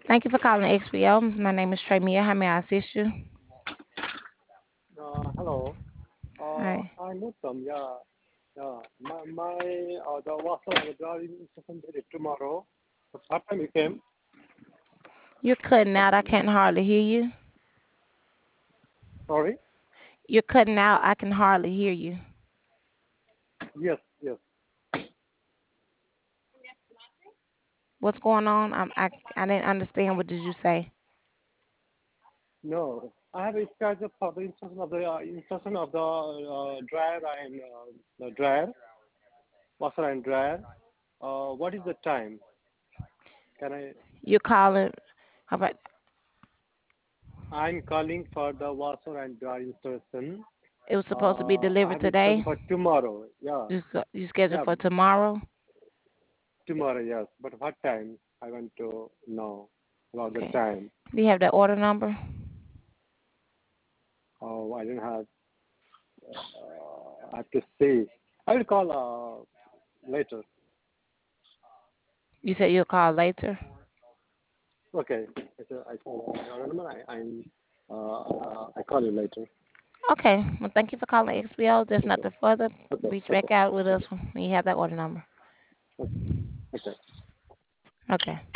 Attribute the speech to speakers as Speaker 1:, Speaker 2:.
Speaker 1: Thank you for calling XPO. My name is Trey Mia. How may I assist you?
Speaker 2: Hello.
Speaker 1: Hi.
Speaker 2: I know some. Yeah. Yeah. My the washer and the dryer installation date tomorrow. But what time you came?
Speaker 1: You're cutting out. I can't hardly hear you.
Speaker 2: Sorry.
Speaker 1: You're cutting out. I can hardly hear you.
Speaker 2: Yes. Yes.
Speaker 1: What's going on? I didn't understand. What did you say?
Speaker 2: No. I have a schedule for the installation of the dryer and the dryer, washer and dryer. What is the time? Can I?
Speaker 1: You're calling. How about
Speaker 2: I'm calling for the washer and dryer installation.
Speaker 1: it was supposed to be
Speaker 2: I
Speaker 1: delivered
Speaker 2: have a schedule
Speaker 1: today?
Speaker 2: for tomorrow. Yeah.
Speaker 1: You scheduled
Speaker 2: Yeah.
Speaker 1: for tomorrow?
Speaker 2: Tomorrow, yes. But what time? I want to know about the
Speaker 1: Okay.
Speaker 2: time.
Speaker 1: Do you have that order number?
Speaker 2: Oh, I don't have. I have to see. I will call later.
Speaker 1: You said you'll call later.
Speaker 2: Okay. I call. I call you later.
Speaker 1: Okay. Well, thank you for calling XPO. There's
Speaker 2: Okay.
Speaker 1: nothing further.
Speaker 2: Okay.
Speaker 1: Reach
Speaker 2: Okay.
Speaker 1: back out with
Speaker 2: Okay.
Speaker 1: us when you have that order number.
Speaker 2: Okay. Okay.
Speaker 1: Okay.